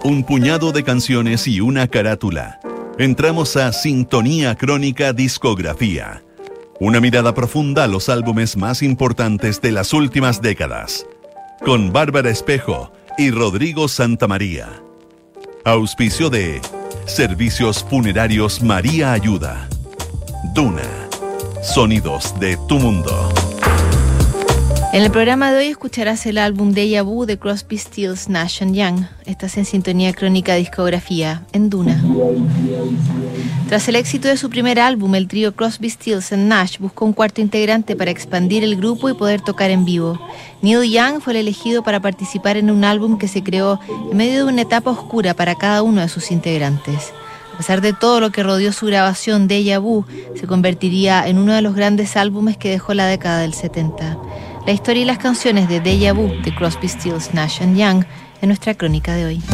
un puñado de canciones y una carátula. Entramos a Sintonía Crónica Discografía. Una mirada profunda a los álbumes más importantes de las últimas décadas. Con Bárbara Espejo y Rodrigo Santamaría. Auspicio de Servicios Funerarios María Ayuda. Duna. Sonidos de tu mundo. En el programa de hoy escucharás el álbum Deja Vu de Crosby, Stills, Nash & Young. Estás en Sintonía Crónica Discografía, en Duna. Tras el éxito de su primer álbum, el trío Crosby, Stills & Nash buscó un cuarto integrante para expandir el grupo y poder tocar en vivo. Neil Young fue el elegido para participar en un álbum que se creó en medio de una etapa oscura para cada uno de sus integrantes. A pesar de todo lo que rodeó su grabación, Deja Vu se convertiría en uno de los grandes álbumes que dejó la década del 70. La historia y las canciones de Deja Vu de Crosby, Stills, Nash & Young en nuestra crónica de hoy.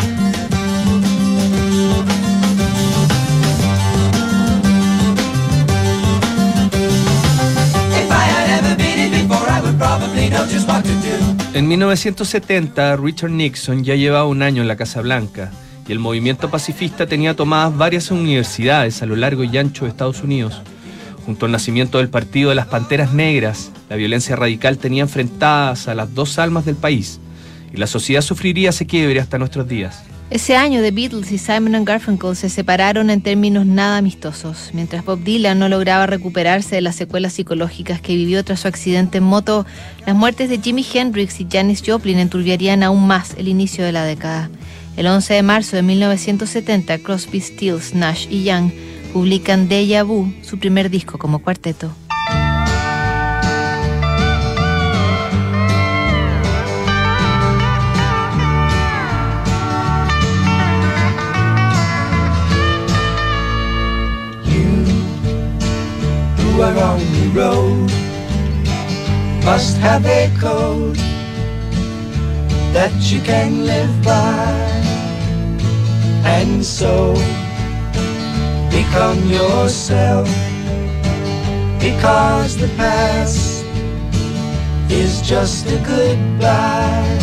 En 1970, Richard Nixon ya llevaba un año en la Casa Blanca y el movimiento pacifista tenía tomadas varias universidades a lo largo y ancho de Estados Unidos. Junto al nacimiento del Partido de las Panteras Negras, la violencia radical tenía enfrentadas a las dos almas del país y la sociedad sufriría ese quiebre hasta nuestros días. Ese año, The Beatles y Simon & Garfunkel se separaron en términos nada amistosos. Mientras Bob Dylan no lograba recuperarse de las secuelas psicológicas que vivió tras su accidente en moto, las muertes de Jimi Hendrix y Janis Joplin enturbiarían aún más el inicio de la década. El 11 de marzo de 1970, Crosby, Stills, Nash y Young publican Deja Vu, su primer disco como cuarteto. You are on the road, must have a code that you can live by, and so become yourself, because the past is just a goodbye.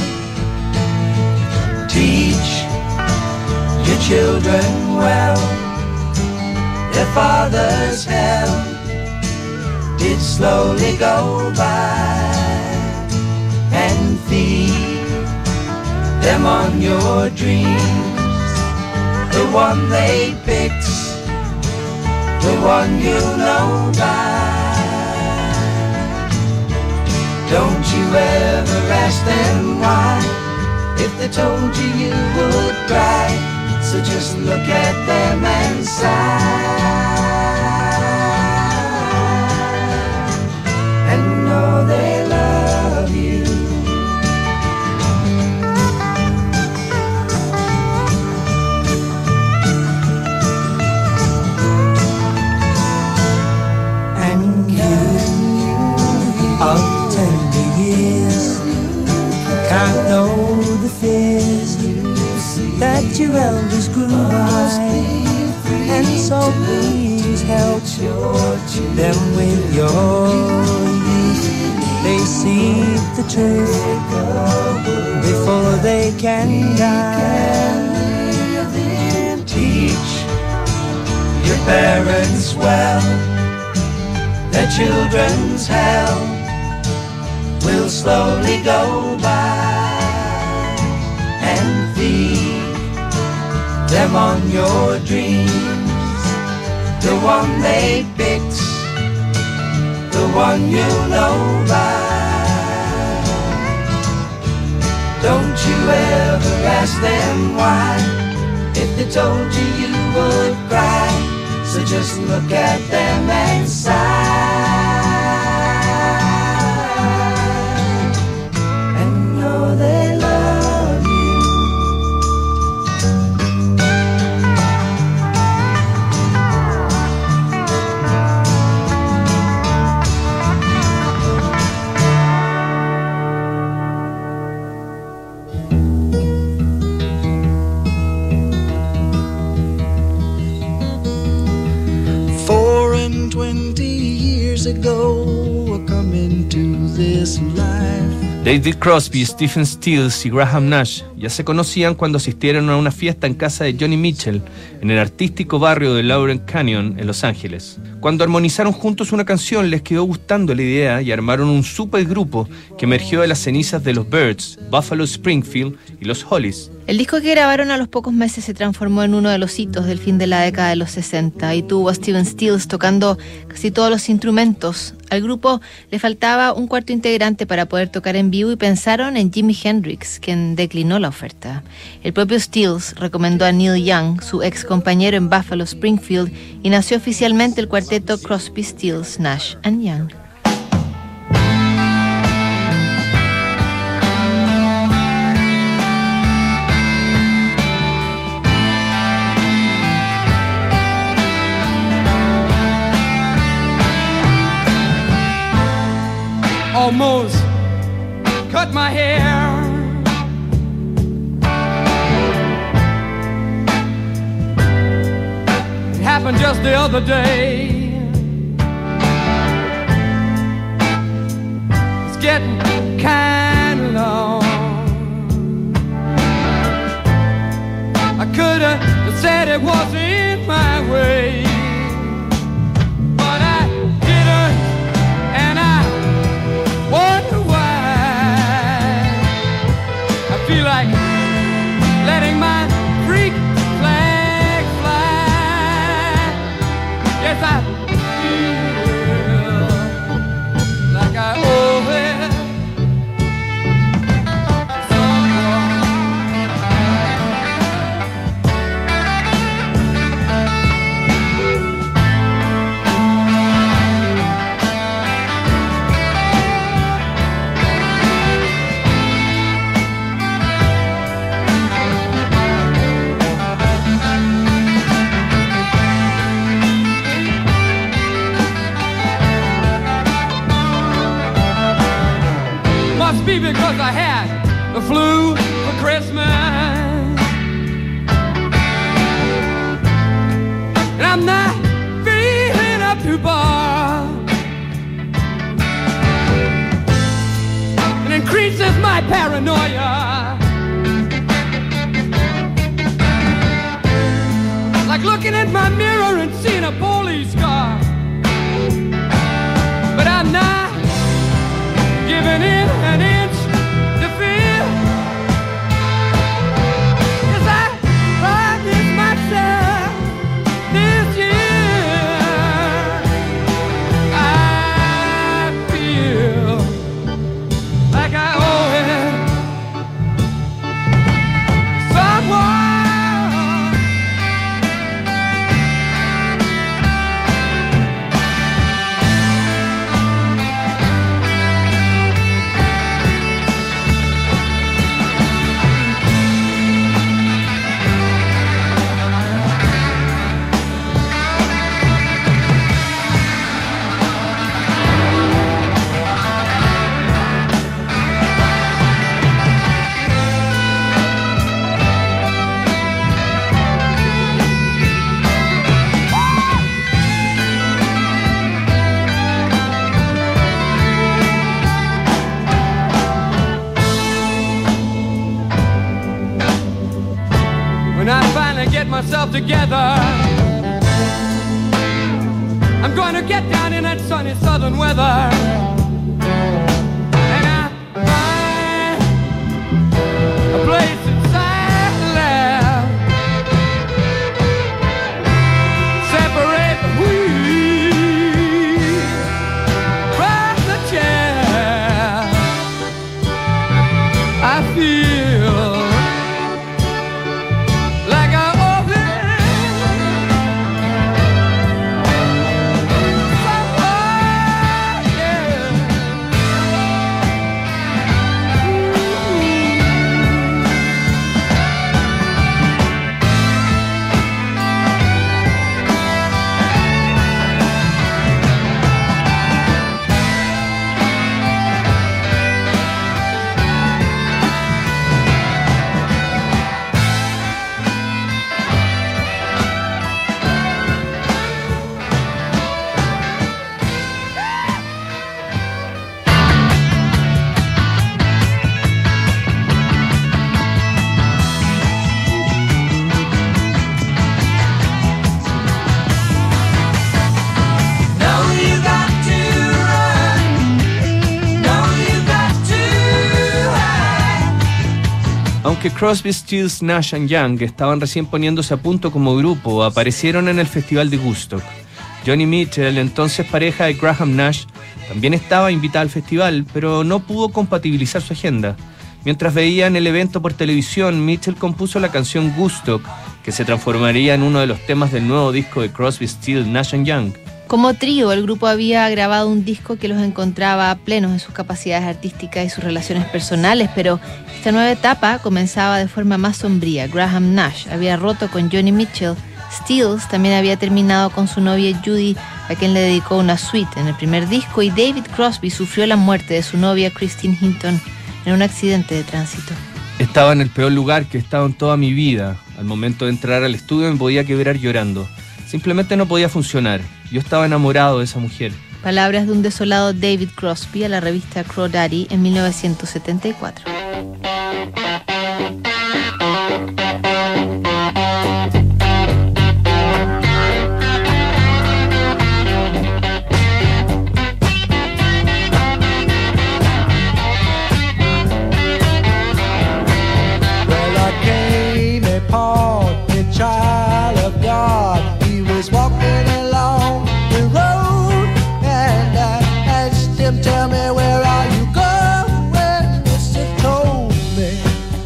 Teach your children well, their father's hell did slowly go by, and feed them on your dreams, the one they picked, the one you know by. Don't you ever ask them why, if they told you you would cry, so just look at them and sigh, and know they love you. And you of tender years can't know the fears that your elders grew by, and so please help them with your youth. They see the truth before they can die. Teach your parents well, their children's hell will slowly go by, and feed them on your dreams, the one they picked, the one you know by. Don't you ever ask them why, if they told you you would cry, so just look at them and sigh, and know they love you. Ago, I come into this life David Crosby, Stephen Stills y Graham Nash ya se conocían cuando asistieron a una fiesta en casa de Joni Mitchell en el artístico barrio de Lauren Canyon en Los Ángeles. Cuando armonizaron juntos una canción les quedó gustando la idea y armaron un supergrupo que emergió de las cenizas de los Byrds, Buffalo Springfield y los Hollies. El disco que grabaron a los pocos meses se transformó en uno de los hitos del fin de la década de los 60 y tuvo a Stephen Stills tocando casi todos los instrumentos. Al grupo le faltaba un cuarto integrante para poder tocar en vivo y pensaron en Jimi Hendrix, quien declinó la oferta. El propio Stills recomendó a Neil Young, su ex compañero en Buffalo Springfield, y nació oficialmente el cuarteto Crosby, Stills, Nash and Young. Almost cut my hair. It happened just the other day. It's getting kind of long. I could have said it wasn't my way, but I didn't, and I wonder why. I feel like letting my freak flag fly. Yes, I feel like I owe it to someone. Must be because I had the flu for Christmas, and I'm not feeling up to bar. It increases my paranoia, like looking at my mirror and seeing a police car. But I'm not giving in an inch to fear. 'Cause I promised myself this year I feel like I owe it to someone. When I finally get myself together, I'm going to get down in that sunny southern weather, and I find a place inside left, separate the wheat from the chair. I feel like I owe it to someone, yeah. Aunque Crosby, Stills, Nash & Young estaban recién poniéndose a punto como grupo, aparecieron en el Festival de Woodstock. Joni Mitchell, entonces pareja de Graham Nash, también estaba invitada al festival, pero no pudo compatibilizar su agenda. Mientras veían el evento por televisión, Mitchell compuso la canción Woodstock, que se transformaría en uno de los temas del nuevo disco de Crosby, Stills, Nash & Young. Como trío, el grupo había grabado un disco que los encontraba plenos en sus capacidades artísticas y sus relaciones personales, pero esta nueva etapa comenzaba de forma más sombría. Graham Nash había roto con Joni Mitchell. Stills también había terminado con su novia Judy, a quien le dedicó una suite en el primer disco, y David Crosby sufrió la muerte de su novia Christine Hinton en un accidente de tránsito. Estaba en el peor lugar que he estado en toda mi vida. Al momento de entrar al estudio me podía quebrar llorando. Simplemente no podía funcionar. Yo estaba enamorado de esa mujer. Palabras de un desolado David Crosby a la revista Crawdaddy en 1974. Tell me, where are you going? Mr. told me.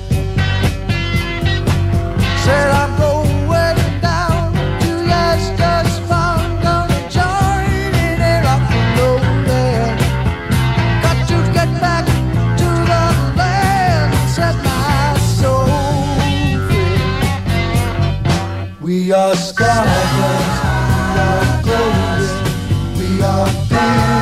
Said I'm going down to Leicester's farm, gonna join in a rock and rollin'. Got to get back to the land, set my soul free. We are stars, we are golden, we are blue.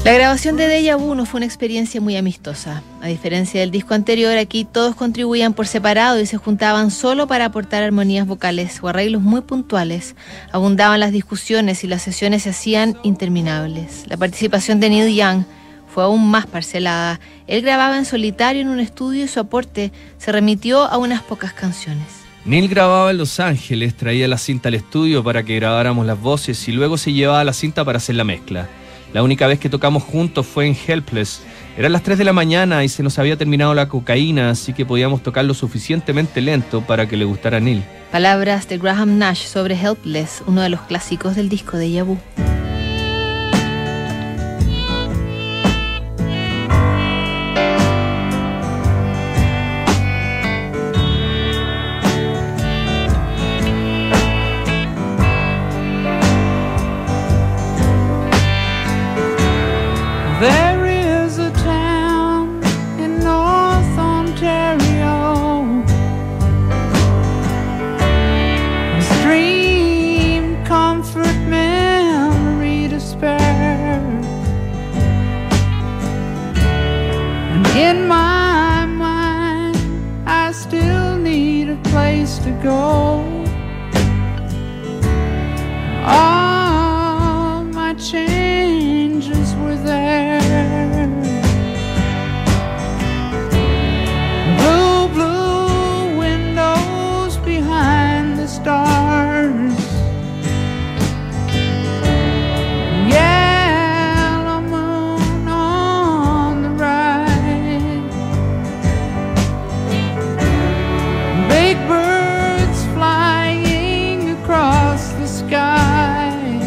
La grabación de Deja Vu no fue una experiencia muy amistosa. A diferencia del disco anterior, aquí todos contribuían por separado y se juntaban solo para aportar armonías vocales o arreglos muy puntuales. Abundaban las discusiones y las sesiones se hacían interminables. La participación de Neil Young fue aún más parcelada. Él grababa en solitario en un estudio y su aporte se remitió a unas pocas canciones. Neil grababa en Los Ángeles, traía la cinta al estudio para que grabáramos las voces y luego se llevaba la cinta para hacer la mezcla. La única vez que tocamos juntos fue en Helpless. Eran las 3 de la mañana y se nos había terminado la cocaína, así que podíamos tocar lo suficientemente lento para que le gustara a Neil. Palabras de Graham Nash sobre Helpless, uno de los clásicos del disco Deja Vu. There is a town in North Ontario, a stream, comfort, memory to spare. And in my mind, I still need a place to go. All my changes were there. Blue, blue windows behind the stars. Yellow moon on the right. Big birds flying across the sky.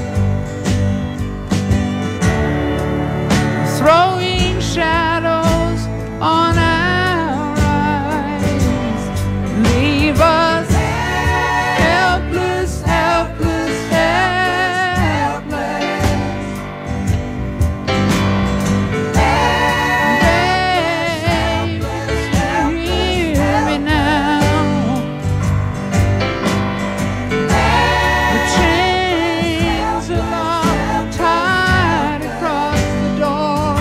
Throwing shadows on our eyes. Leave us helpless, helpless, helpless. Baby, hear me now. The chains are locked tight across the door.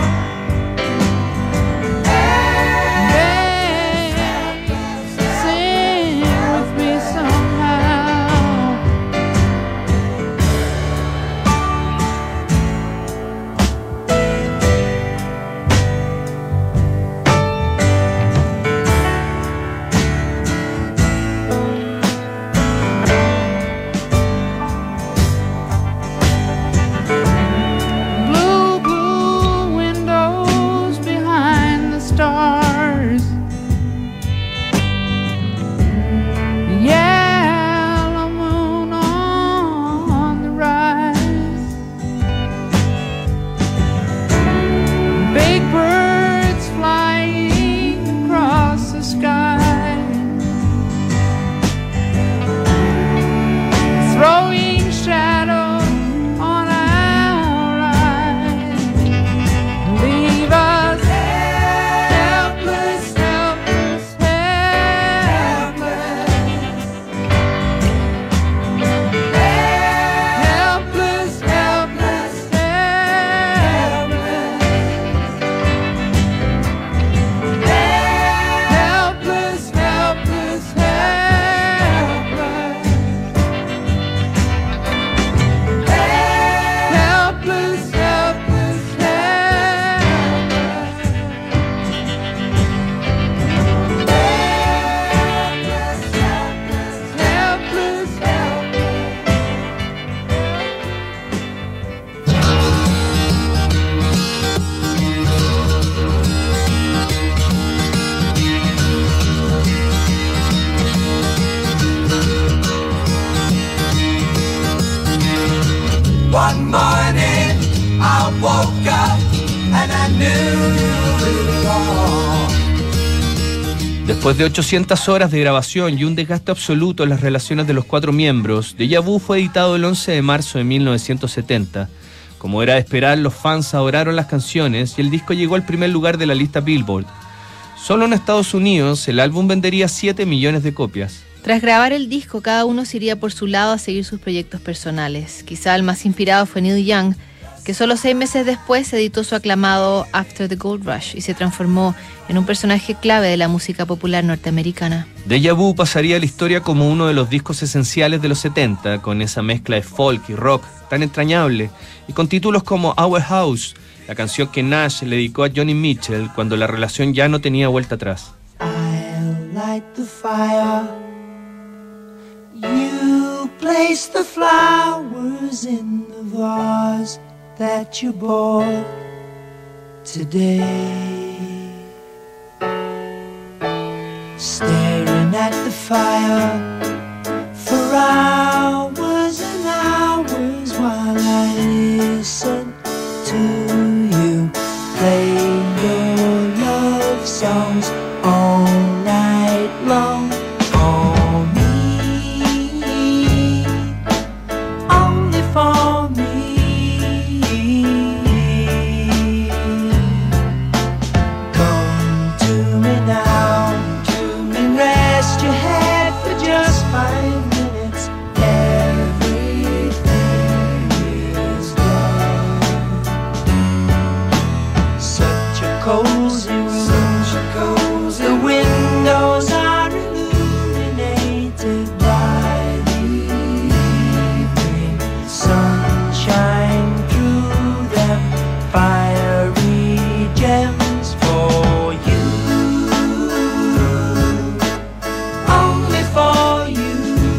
Sing with me somehow. Blue, blue windows behind the stars. Yellow moon on the rise. Big birds flying across the sky. Throwing shadows on our eyes. Leave us helpless, helpless, helpless. Helpless, helpless, helpless. Helpless, helpless, helpless. Helpless, helpless, helpless. Helpless, One morning I woke up and I knew it all. Después de 800 horas de grabación y un desgaste absoluto en las relaciones de los 4 miembros, Deja Vu fue editado el 11 de marzo de 1970. Como era de esperar, los fans adoraron las canciones y el disco llegó al primer lugar de la lista Billboard. Solo en Estados Unidos, el álbum vendería 7 millones de copias. Tras grabar el disco, cada uno se iría por su lado a seguir sus proyectos personales. Quizá el más inspirado fue Neil Young, que solo 6 meses después editó su aclamado After the Gold Rush y se transformó en un personaje clave de la música popular norteamericana. Deja Vu pasaría a la historia como uno de los discos esenciales de los 70, con esa mezcla de folk y rock tan entrañable, y con títulos como Our House, la canción que Nash le dedicó a Joni Mitchell cuando la relación ya no tenía vuelta atrás. I'll light the fire. You place the flowers in the vase that you bought today. Staring at the fire for hours and hours while I listen to you play your love songs all night long. For me, only for me. Come to me now and rest your head for just 5 minutes. Everything is done. Such a cozy room. The windows are illuminated by the evening sunshine through them. Fiery gems for you, only for you.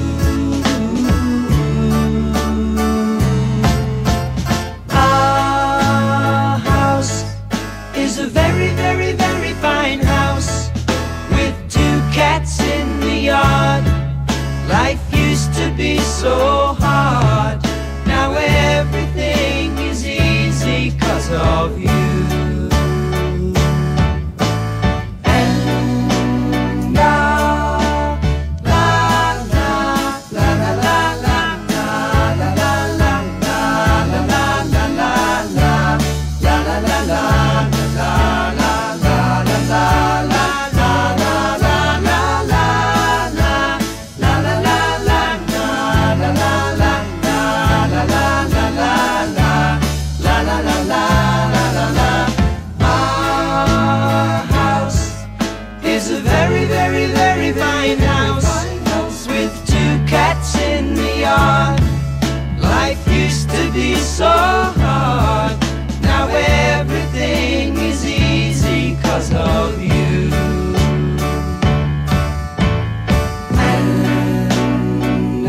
Our house is a very, very, very fine house with 2 cats in the yard. Life used to be so hard. Now everything is easy 'cause of you. And la la la la la la la la la la la la la la la la la la Our house is a very, very, very fine house with 2 cats in the yard. Life used to be so hard. Now everything is easy 'cause of you. And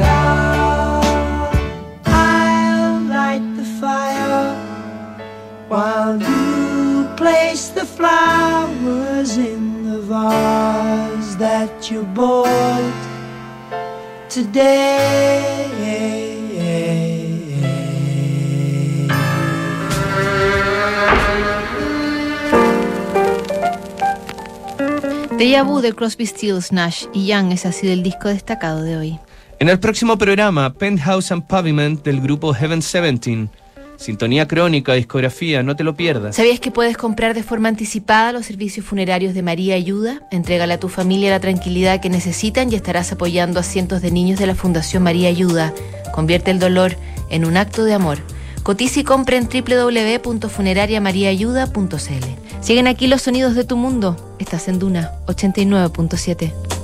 I'll light the fire while you place the flowers in the vase that you bought today. Deja Vu de Crosby, Stills, Nash y Young es así del disco destacado de hoy. En el próximo programa, Penthouse and Pavement del grupo Heaven 17. Sintonía crónica, discografía, no te lo pierdas. ¿Sabías que puedes comprar de forma anticipada los servicios funerarios de María Ayuda? Entrégale a tu familia la tranquilidad que necesitan y estarás apoyando a cientos de niños de la Fundación María Ayuda. Convierte el dolor en un acto de amor. Cotiza y compra en www.funerariamariaayuda.cl. Siguen aquí los sonidos de tu mundo. Estás en Duna 89.7.